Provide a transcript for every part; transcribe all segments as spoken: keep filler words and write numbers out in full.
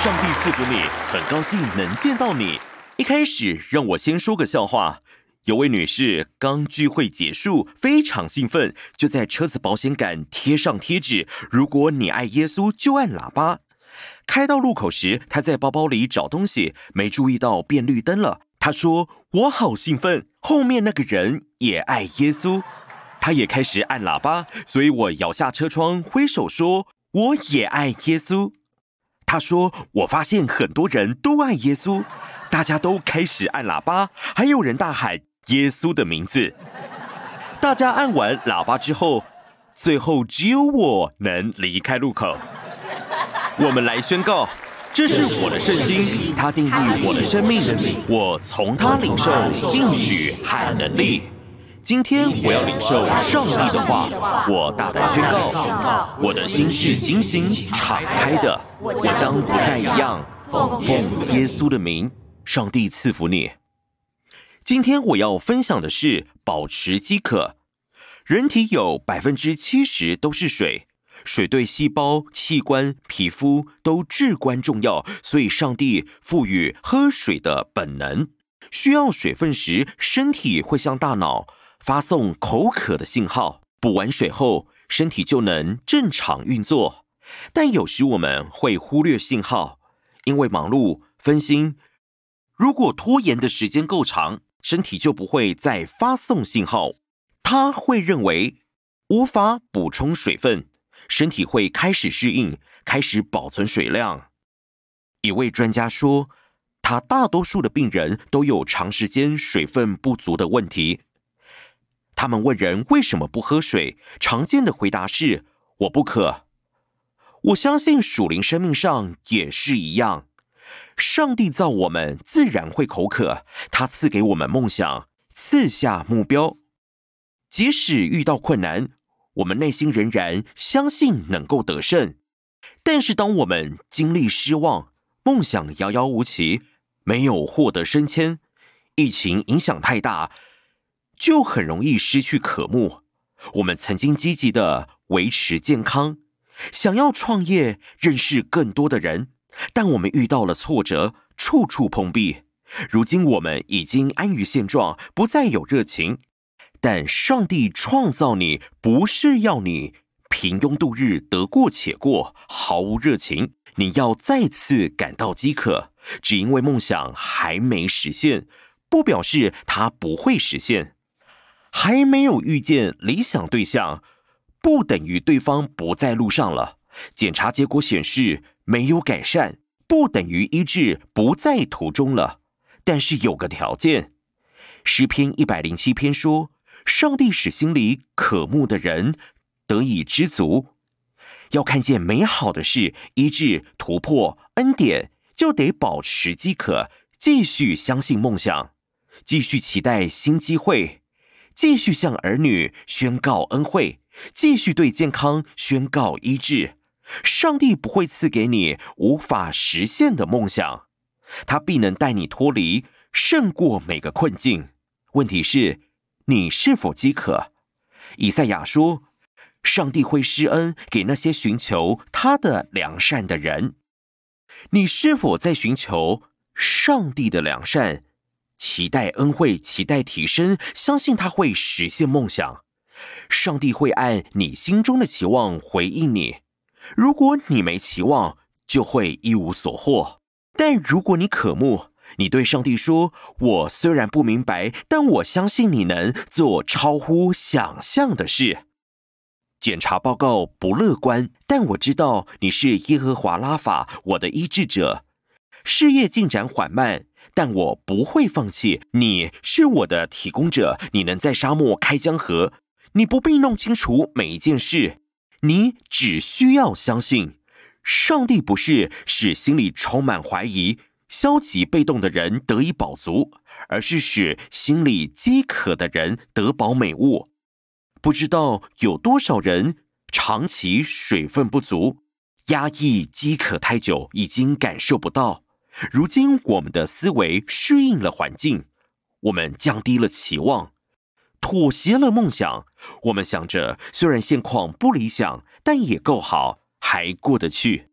上帝赐福你，很高兴能见到你。一开始让我先说个笑话。有位女士刚聚会结束，非常兴奋，就在车子保险杆贴上贴纸，如果你爱耶稣就按喇叭。开到路口时，她在包包里找东西，没注意到变绿灯了。她说我好兴奋，后面那个人也爱耶稣。她也开始按喇叭，所以我摇下车窗挥手说我也爱耶稣。她说我发现很多人都爱耶稣，大家都开始按喇叭，还有人大喊耶稣的名字。大家按完喇叭之后，最后只有我能离开路口。我们来宣告，这是我的圣经，它定义我的生命，我从它领受应许和能力。今天我要领受上帝的话，我大胆宣告，我的心是警醒敞开的，我将不再一样。奉耶稣的名，上帝赐福你。今天我要分享的是保持饥渴。人体有百分之七十都是水，水对细胞、器官、皮肤都至关重要，所以上帝赋予喝水的本能。需要水分时，身体会向大脑发送口渴的信号，补完水后，身体就能正常运作。但有时我们会忽略信号，因为忙碌、分心。如果拖延的时间够长，身体就不会再发送信号，它会认为无法补充水分，身体会开始适应，开始保存水量。一位专家说，他大多数的病人都有长时间水分不足的问题。他们问人为什么不喝水，常见的回答是我不渴。我相信属灵生命上也是一样，上帝造我们自然会口渴，他赐给我们梦想，赐下目标。即使遇到困难，我们内心仍然相信能够得胜。但是当我们经历失望，梦想遥遥无期，没有获得升迁，疫情影响太大，就很容易失去渴慕。我们曾经积极的维持健康，想要创业，认识更多的人，但我们遇到了挫折，处处碰壁。如今我们已经安于现状，不再有热情。但上帝创造你，不是要你平庸度日，得过且过，毫无热情。你要再次感到饥渴，只因为梦想还没实现，不表示它不会实现。还没有遇见理想对象，不等于对方不在路上了。检查结果显示没有改善，不等于医治不在途中了。但是有个条件，诗篇一百零七篇说，上帝使心里渴慕的人得以知足。要看见美好的事，医治、突破、恩典，就得保持饥渴，继续相信梦想，继续期待新机会，继续向儿女宣告恩惠，继续对健康宣告医治。上帝不会赐给你无法实现的梦想，他必能带你脱离，胜过每个困境。问题是，你是否饥渴？以赛亚说，上帝会施恩给那些寻求他的良善的人。你是否在寻求上帝的良善，期待恩惠，期待提升，相信他会实现梦想？上帝会按你心中的期望回应你。如果你没期望，就会一无所获。但如果你渴慕，你对上帝说，我虽然不明白，但我相信你能做超乎想象的事。检查报告不乐观，但我知道你是耶和华拉法，我的医治者。事业进展缓慢，但我不会放弃。你是我的提供者，你能在沙漠开江河。你不必弄清楚每一件事，你只需要相信。上帝不是使心里充满怀疑、消极被动的人得以饱足，而是使心里饥渴的人得饱美物。不知道有多少人长期水分不足，压抑饥渴太久，已经感受不到。如今我们的思维适应了环境，我们降低了期望，妥协了梦想。我们想着，虽然现况不理想，但也够好，还过得去。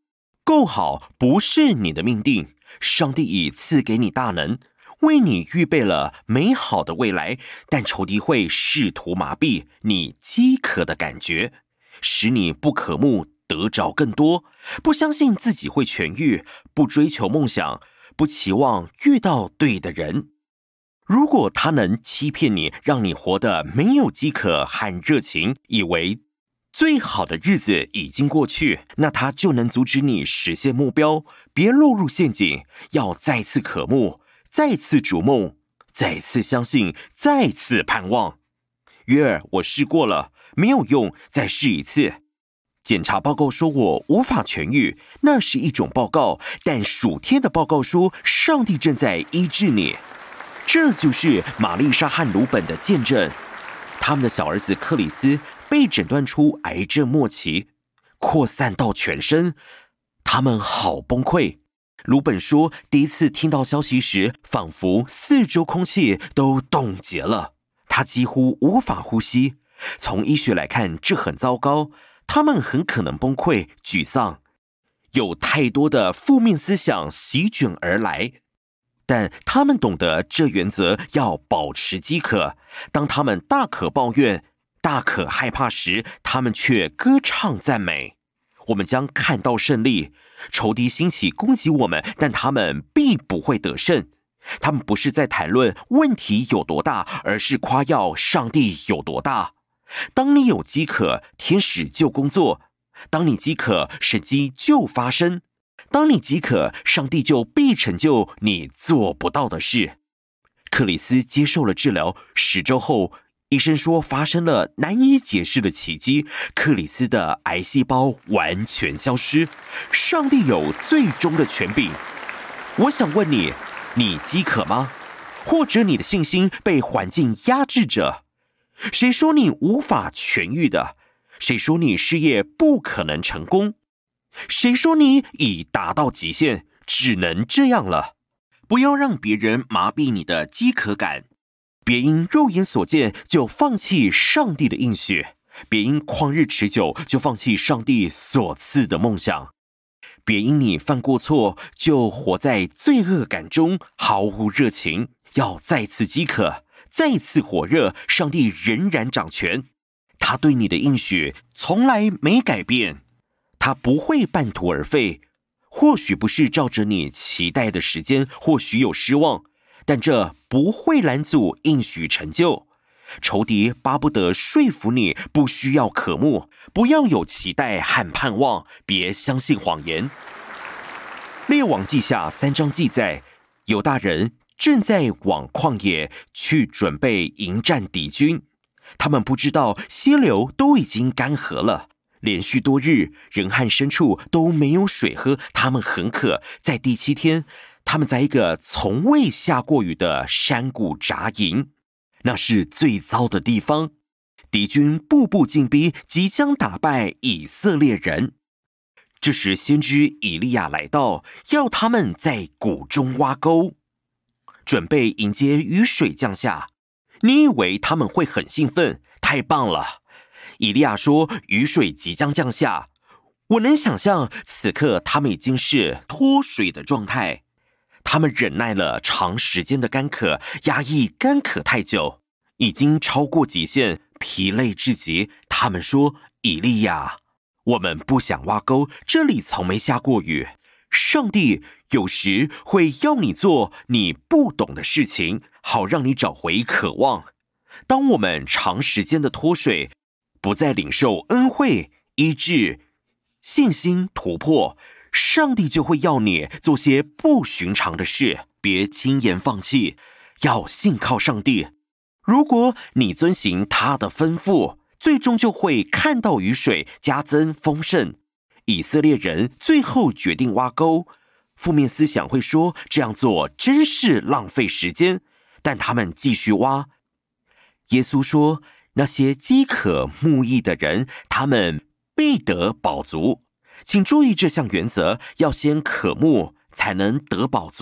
够好不是你的命定，上帝已赐给你大能，为你预备了美好的未来，但仇敌会试图麻痹你饥渴的感觉，使你不渴慕得着更多，不相信自己会痊愈，不追求梦想，不期望遇到对的人。如果他能欺骗你，让你活得没有饥渴和热情，以为最好的日子已经过去，那他就能阻止你实现目标。别落入陷阱，要再次渴慕，再次逐梦，再次相信，再次盼望。约尔，我试过了，没有用，再试一次。检查报告说我无法痊愈，那是一种报告，但属天的报告说上帝正在医治你。这就是玛丽莎和鲁本的见证。他们的小儿子克里斯被诊断出癌症末期，扩散到全身，他们好崩溃。鲁本说，第一次听到消息时，仿佛四周空气都冻结了，他几乎无法呼吸。从医学来看，这很糟糕，他们很可能崩溃、沮丧，有太多的负面思想席卷而来。但他们懂得这原则，要保持饥渴。当他们大可抱怨、大可害怕时，他们却歌唱赞美。我们将看到胜利。仇敌兴起攻击我们，但他们必不会得胜。他们不是在谈论问题有多大，而是夸耀上帝有多大。当你有饥渴，天使就工作；当你饥渴，神迹就发生。当你饥渴，上帝就必成就你做不到的事。克里斯接受了治疗，十周后，医生说发生了难以解释的奇迹，克里斯的癌细胞完全消失。上帝有最终的权柄。我想问你，你饥渴吗？或者你的信心被环境压制着？谁说你无法痊愈的？谁说你事业不可能成功？谁说你已达到极限，只能这样了？不要让别人麻痹你的饥渴感，别因肉眼所见就放弃上帝的应许，别因旷日持久就放弃上帝所赐的梦想，别因你犯过错就活在罪恶感中，毫无热情。要再次饥渴，再次火热，上帝仍然掌权，他对你的应许从来没改变。他不会半途而废，或许不是照着你期待的时间，或许有失望，但这不会拦阻应许成就。仇敌巴不得说服你不需要渴慕，不要有期待和盼望，别相信谎言。列王记下三章记载，犹大人正在往旷野去准备迎战敌军，他们不知道溪流都已经干涸了。连续多日，人和牲畜都没有水喝，他们很渴。在第七天，他们在一个从未下过雨的山谷扎营，那是最糟的地方。敌军步步进逼，即将打败以色列人。这时，先知以利亚来到，要他们在谷中挖沟，准备迎接雨水降下。你以为他们会很兴奋？太棒了！以利亚说，雨水即将降下。我能想象此刻他们已经是脱水的状态，他们忍耐了长时间的干渴，压抑干渴太久，已经超过极限，疲累至极。他们说，以利亚，我们不想挖沟，这里从没下过雨。上帝有时会要你做你不懂的事情，好让你找回渴望。当我们长时间的脱水，不再领受恩惠、医治、信心突破，上帝就会要你做些不寻常的事。别轻言放弃，要信靠上帝。如果你遵行他的吩咐，最终就会看到雨水加增丰盛。以色列人最后决定挖沟，负面思想会说这样做真是浪费时间，但他们继续挖。耶稣说，那些饥渴慕义的人，他们必得饱足。请注意这项原则，要先渴慕才能得饱足。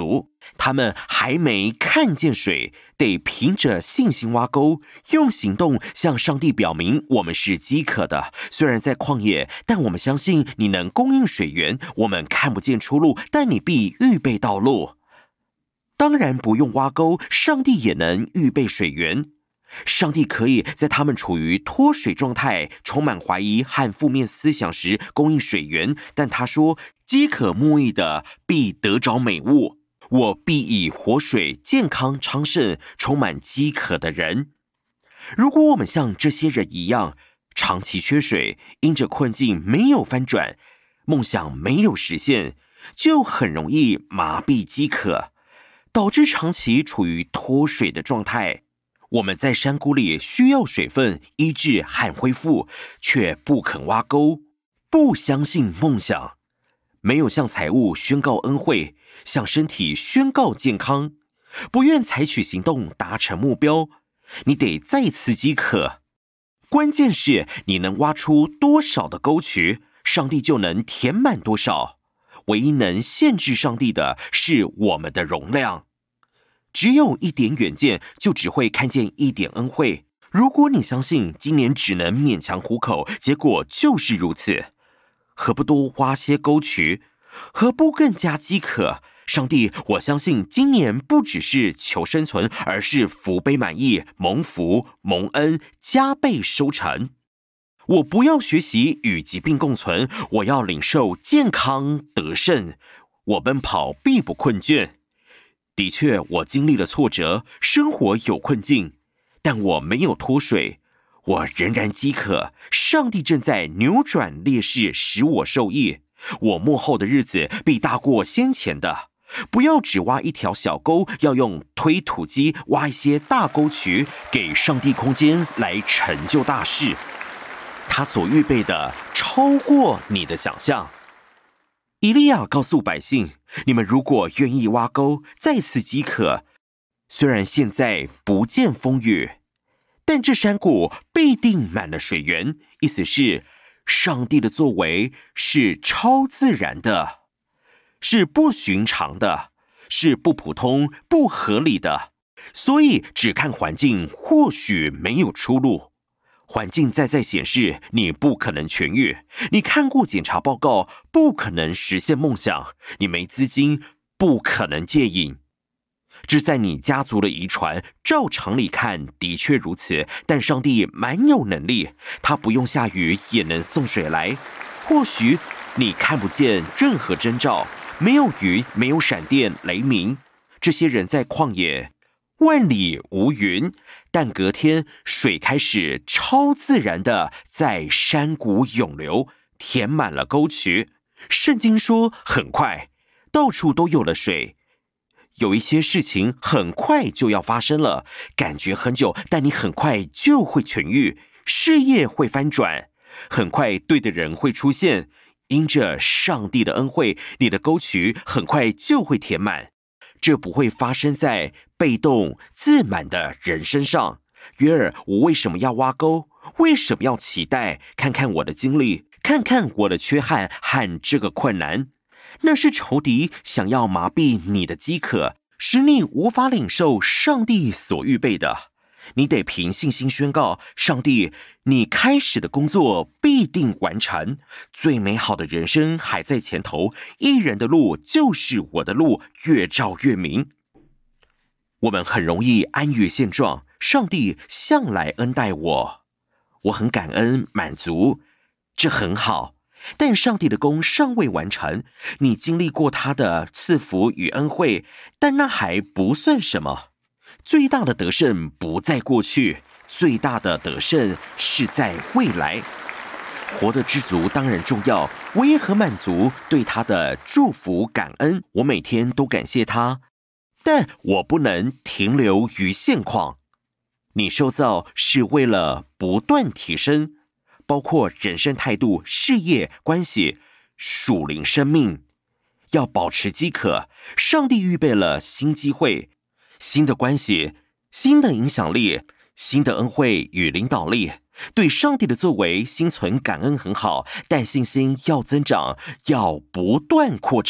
他们还没看见水，得凭着信心挖沟，用行动向上帝表明我们是饥渴的。虽然在旷野，但我们相信你能供应水源。我们看不见出路，但你必预备道路。当然不用挖沟，上帝也能预备水源。上帝可以在他们处于脱水状态、充满怀疑和负面思想时供应水源，但他说：“饥渴慕义的必得着美物，我必以活水健康昌盛，充满饥渴的人。”如果我们像这些人一样，长期缺水，因着困境没有翻转，梦想没有实现，就很容易麻痹饥渴，导致长期处于脱水的状态。我们在山谷里需要水分医治和恢复，却不肯挖沟，不相信梦想，没有向财物宣告恩惠，向身体宣告健康，不愿采取行动达成目标。你得再次饥渴，关键是你能挖出多少的沟渠，上帝就能填满多少。唯一能限制上帝的是我们的容量。只有一点远见，就只会看见一点恩惠。如果你相信今年只能勉强糊口，结果就是如此，何不多挖些沟渠？何不更加饥渴？上帝，我相信今年不只是求生存，而是福杯满溢，蒙福蒙恩，加倍收成。我不要学习与疾病共存，我要领受健康得胜。我奔跑必不困倦。的确，我经历了挫折，生活有困境，但我没有脱水，我仍然饥渴。上帝正在扭转劣势，使我受益。我末后的日子必大过先前的。不要只挖一条小沟，要用推土机挖一些大沟渠，给上帝空间来成就大事。他所预备的超过你的想象。以利亚告诉百姓，你们如果愿意挖沟，再次饥渴，虽然现在不见风雨，但这山谷必定满了水源。意思是，上帝的作为是超自然的，是不寻常的，是不普通、不合理的。所以只看环境，或许没有出路。环境再再显示你不可能痊愈，你看过检查报告，不可能实现梦想，你没资金，不可能戒瘾。这在你家族的遗传，照常理看的确如此，但上帝蛮有能力，他不用下雨也能送水来。或许你看不见任何征兆，没有雨，没有闪电雷鸣，这些人在旷野万里无云，但隔天水开始超自然的在山谷涌流，填满了沟渠。圣经说很快，到处都有了水。有一些事情很快就要发生了，感觉很久，但你很快就会痊愈，事业会翻转，很快对的人会出现。因着上帝的恩惠，你的沟渠很快就会填满。这不会发生在被动自满的人身上。约尔，我为什么要挖沟？为什么要期待？看看我的经历，看看我的缺憾和这个困难。那是仇敌想要麻痹你的饥渴，使你无法领受上帝所预备的。你得凭信心宣告，上帝，你开始的工作必定完成，最美好的人生还在前头，义人的路就是我的路，越照越明。我们很容易安于现状，上帝向来恩待我，我很感恩满足，这很好。但上帝的工尚未完成，你经历过他的赐福与恩惠，但那还不算什么。最大的得胜不在过去，最大的得胜是在未来。活得知足当然重要，我也很满足，对他的祝福感恩，我每天都感谢他，但我不能停留于现况。你受造是为了不断提升，包括人生态度、事业、关系、属灵生命，要保持饥渴。上帝预备了新机会、新的关系、新的影响力、新的恩惠与领导力。对上帝的作为心存感恩很好，但信心要增长，要不断扩张，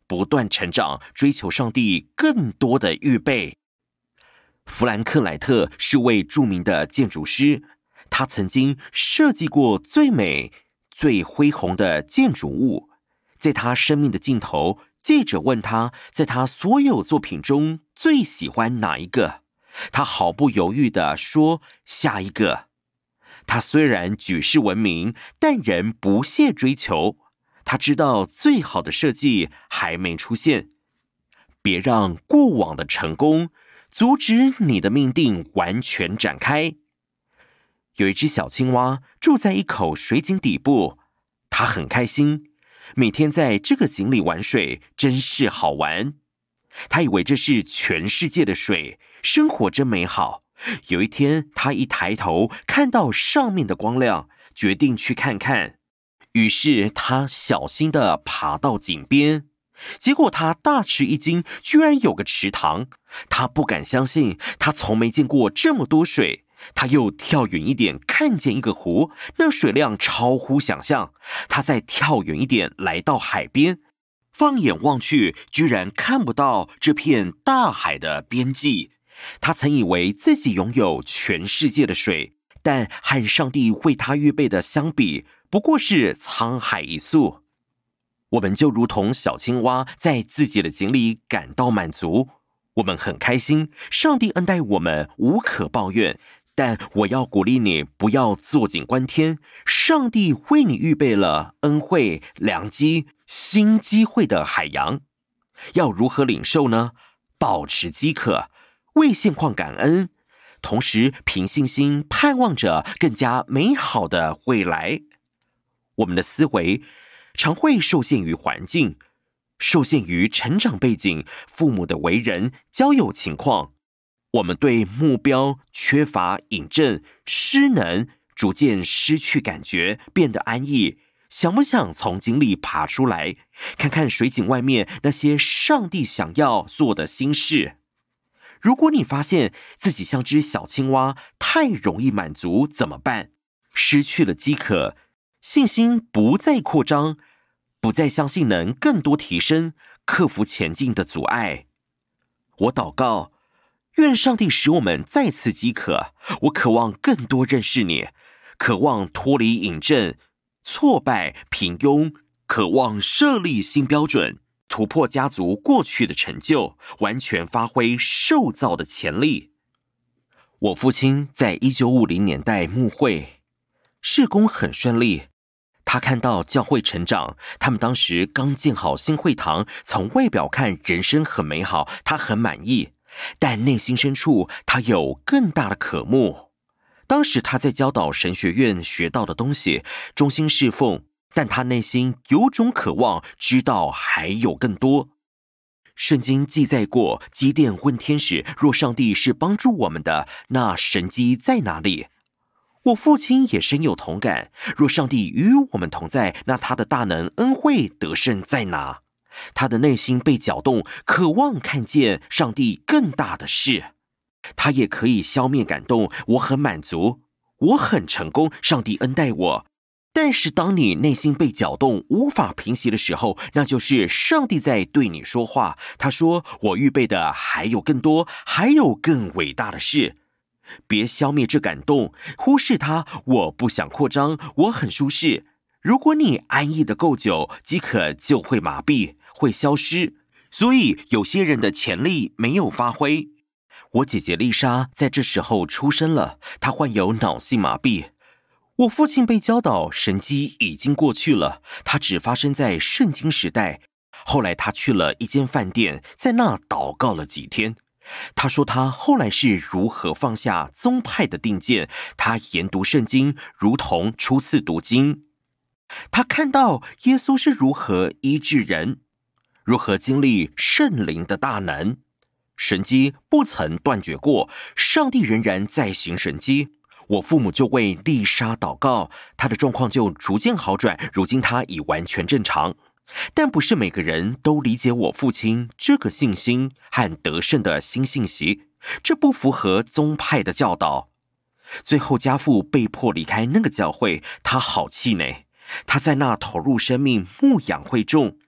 不断成长，追求上帝更多的预备。弗兰克莱特是位著名的建筑师，他曾经设计过最美、最恢宏的建筑物。在他生命的尽头，记者问他，在他所有作品中最喜欢哪一个？他毫不犹豫地说：下一个。他虽然举世闻名，但仍不懈追求。他知道最好的设计还没出现。别让过往的成功阻止你的命定完全展开。有一只小青蛙住在一口水井底部，它很开心，每天在这个井里玩水，真是好玩。它以为这是全世界的水，生活真美好。有一天，它一抬头看到上面的光亮，决定去看看。于是它小心地爬到井边，结果他大吃一惊，居然有个池塘。他不敢相信，他从没见过这么多水。他又跳远一点，看见一个湖，那水量超乎想象。他再跳远一点，来到海边，放眼望去，居然看不到这片大海的边际。他曾以为自己拥有全世界的水，但和上帝为他预备的相比，不过是沧海一粟。我们就如同小青蛙，在自己的井里感到满足，我们很开心，上帝恩待我们，无可抱怨。但我要鼓励你，不要坐井观天，上帝为你预备了恩惠、良机、新机会的海洋。要如何领受呢？保持饥渴，为现况感恩，同时凭信心盼望着更加美好的未来。我们的思维常会受限于环境，受限于成长背景、父母的为人、交友情况。我们对目标缺乏引证，失能，逐渐失去感觉，变得安逸。想不想从井里爬出来，看看水井外面那些上帝想要做的新事？如果你发现自己像只小青蛙，太容易满足，怎么办？失去了饥渴，信心不再扩张，不再相信能更多提升，克服前进的阻碍。我祷告，愿上帝使我们再次饥渴。我渴望更多认识你，渴望脱离引证、挫败、平庸，渴望设立新标准，突破家族过去的成就，完全发挥受造的潜力。我父亲在一九五零年代牧会，事工很顺利。他看到教会成长，他们当时刚建好新会堂，从外表看人生很美好，他很满意。但内心深处，他有更大的渴慕。当时他在教导神学院学到的东西，忠心侍奉，但他内心有种渴望，知道还有更多。圣经记载过，基甸问天使，若上帝是帮助我们的，那神迹在哪里？我父亲也深有同感，若上帝与我们同在，那他的大能恩惠得胜在哪？他的内心被搅动，渴望看见上帝更大的事。他也可以消灭感动，我很满足，我很成功，上帝恩待我。但是当你内心被搅动，无法平息的时候，那就是上帝在对你说话。他说，我预备的还有更多，还有更伟大的事。别消灭这感动，忽视它。我不想扩张，我很舒适。如果你安逸的够久，饥渴就会麻痹，会消失。所以有些人的潜力没有发挥。我姐姐丽莎在这时候出生了，她患有脑性麻痹。我父亲被教导神迹已经过去了，它只发生在圣经时代。后来他去了一间饭店，在那祷告了几天。他说他后来是如何放下宗派的定见，他研读圣经如同初次读经。他看到耶稣是如何医治人，如何经历圣灵的大能，神迹不曾断绝过，上帝仍然在行神迹。我父母就为丽莎祷告，她的状况就逐渐好转，如今她已完全正常。但不是每个人都理解我父亲这个信心和得胜的新信息，这不符合宗派的教导。最后家父被迫离开那个教会，他好气馁，他在那投入生命牧养会众。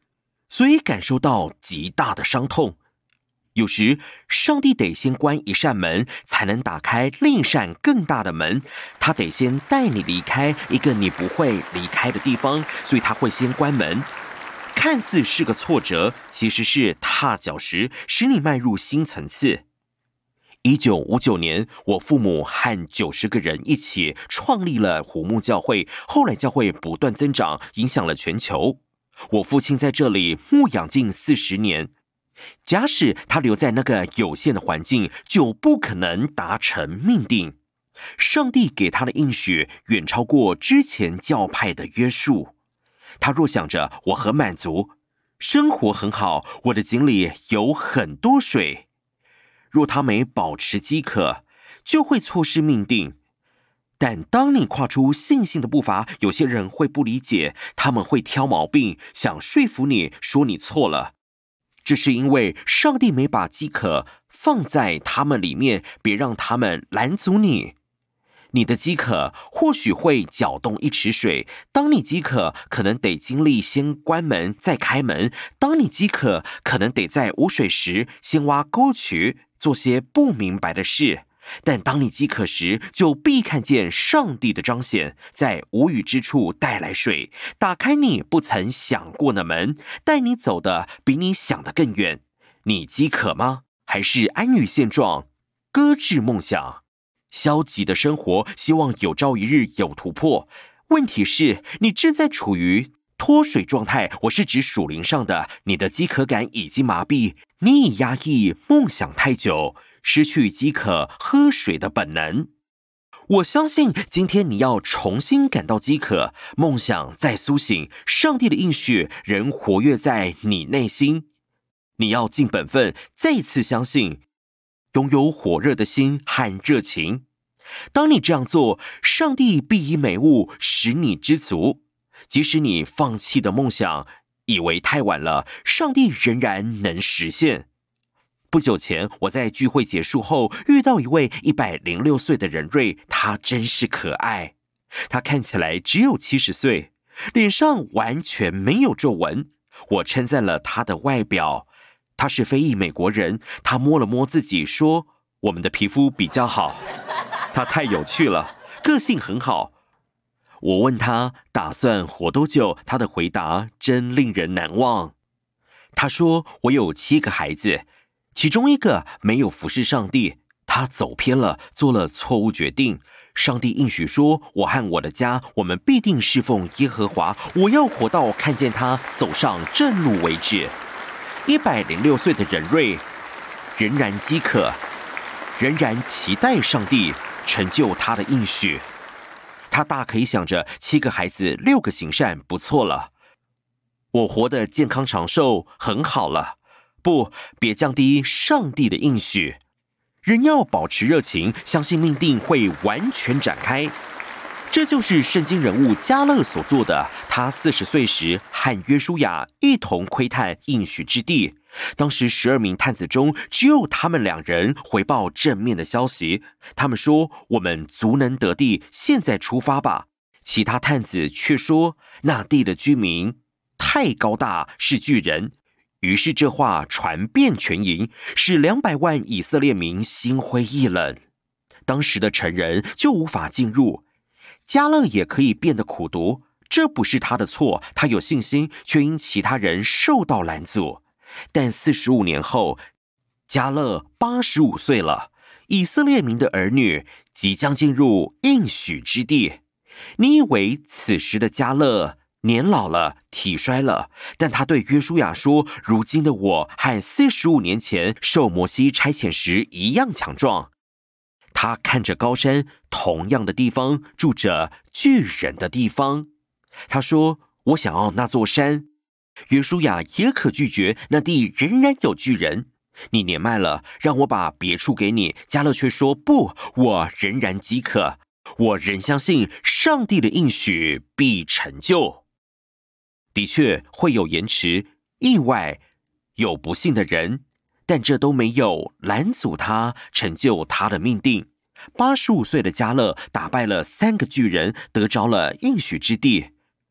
所以感受到极大的伤痛。有时，上帝得先关一扇门，才能打开另一扇更大的门。他得先带你离开一个你不会离开的地方，所以他会先关门。看似是个挫折，其实是踏脚石，使你迈入新层次。一九五九年，我父母和九十个人一起创立了虎木教会，后来教会不断增长，影响了全球。我父亲在这里牧养近四十年。假使他留在那个有限的环境，就不可能达成命定。上帝给他的应许远超过之前教派的约束。他若想着我很满足，生活很好，我的井里有很多水，若他没保持饥渴，就会错失命定。但当你跨出信心的步伐，有些人会不理解，他们会挑毛病，想说服你说你错了。这是因为上帝没把饥渴放在他们里面，别让他们拦阻你。你的饥渴或许会搅动一池水，当你饥渴，可能得经历先关门再开门；当你饥渴，可能得在无水时先挖沟渠，做些不明白的事。但当你饥渴时，就必看见上帝的彰显，在无雨之处带来水，打开你不曾想过的门，带你走的比你想的更远。你饥渴吗？还是安于现状，搁置梦想？消极的生活，希望有朝一日有突破。问题是，你正在处于脱水状态，我是指属灵上的，你的饥渴感已经麻痹，你已压抑梦想太久，失去饥渴喝水的本能。我相信今天你要重新感到饥渴，梦想再苏醒，上帝的应许仍活跃在你内心。你要尽本分，再一次相信，拥有火热的心和热情。当你这样做，上帝必以美物使你知足。即使你放弃的梦想，以为太晚了，上帝仍然能实现。不久前，我在聚会结束后遇到一位一百零六岁的人瑞，他真是可爱。他看起来只有七十岁，脸上完全没有皱纹。我称赞了他的外表。他是非裔美国人，他摸了摸自己说：“我们的皮肤比较好。”他太有趣了，个性很好。我问他打算活多久，他的回答真令人难忘。他说：“我有七个孩子。”其中一个没有服侍上帝，他走偏了，做了错误决定。上帝应许说：“我和我的家，我们必定侍奉耶和华。我要活到看见他走上正路为止。”一百零六岁的人瑞仍然饥渴，仍然期待上帝成就他的应许。他大可以想着七个孩子，六个行善，不错了。我活得健康长寿，很好了。不，别降低上帝的应许。人要保持热情，相信命定会完全展开。这就是圣经人物迦勒所做的。他四十岁时和约书亚一同窥探应许之地。当时十二名探子中，只有他们两人回报正面的消息。他们说：“我们足能得地，现在出发吧。”其他探子却说：“那地的居民太高大，是巨人。”于是这话传遍全营，使两百万以色列民心灰意冷。当时的成人就无法进入。迦勒也可以变得苦毒，这不是他的错，他有信心，却因其他人受到拦阻。但四十五年后，迦勒八十五岁了，以色列民的儿女即将进入应许之地。你以为此时的迦勒年老了，体衰了，但他对约书亚说：“如今的我和四十五年前受摩西差遣时一样强壮。”他看着高山，同样的地方住着巨人的地方。他说：“我想要那座山。”约书亚也可拒绝，那地仍然有巨人。你年迈了，让我把别处给你。迦勒却说：“不，我仍然饥渴，我仍相信上帝的应许必成就。”的确会有延迟、意外，有不幸的人，但这都没有拦阻他成就他的命定。八十五岁的迦勒打败了三个巨人，得着了应许之地。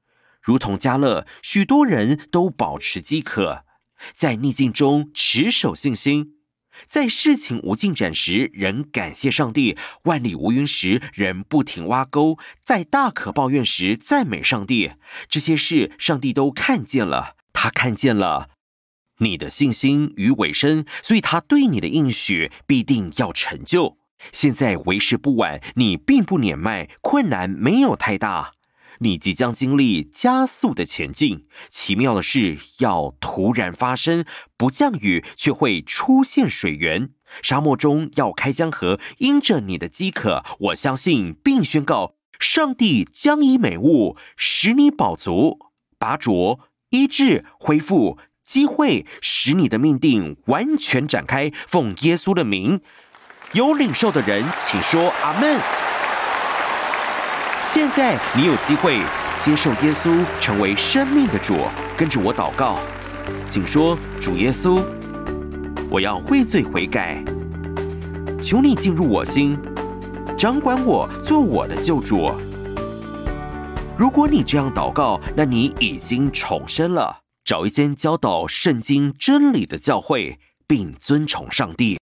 如同迦勒，许多人都保持饥渴，在逆境中持守信心。在事情无进展时，仍感谢上帝；万里无云时，仍不停挖沟；在大可抱怨时，赞美上帝。这些事，上帝都看见了，他看见了你的信心与委身，所以他对你的应许必定要成就。现在为时不晚，你并不年迈，困难没有太大。你即将经历加速的前进，奇妙的事要突然发生，不降雨却会出现水源，沙漠中要开江河。因着你的饥渴，我相信并宣告，上帝将以美物使你饱足，拔擢、医治、恢复、机会，使你的命定完全展开。奉耶稣的名，有领受的人请说阿们。现在你有机会接受耶稣成为生命的主，跟着我祷告，请说：主耶稣，我要悔罪悔改，求你进入我心，掌管我，做我的救主。如果你这样祷告，那你已经重生了。找一间教导圣经真理的教会，并尊崇上帝。